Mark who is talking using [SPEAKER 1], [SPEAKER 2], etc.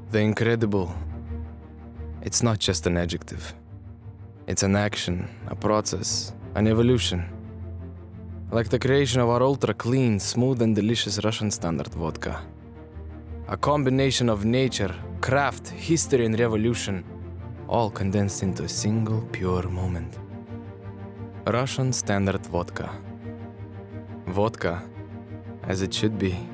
[SPEAKER 1] The incredible. It's not just an adjective. It's an action, a process, an evolution. Like the creation of our ultra-clean, smooth and delicious Russian standard vodka. A combination of nature, craft, history and revolution, all condensed into a single pure moment. Russian standard vodka. Vodka, as it should be.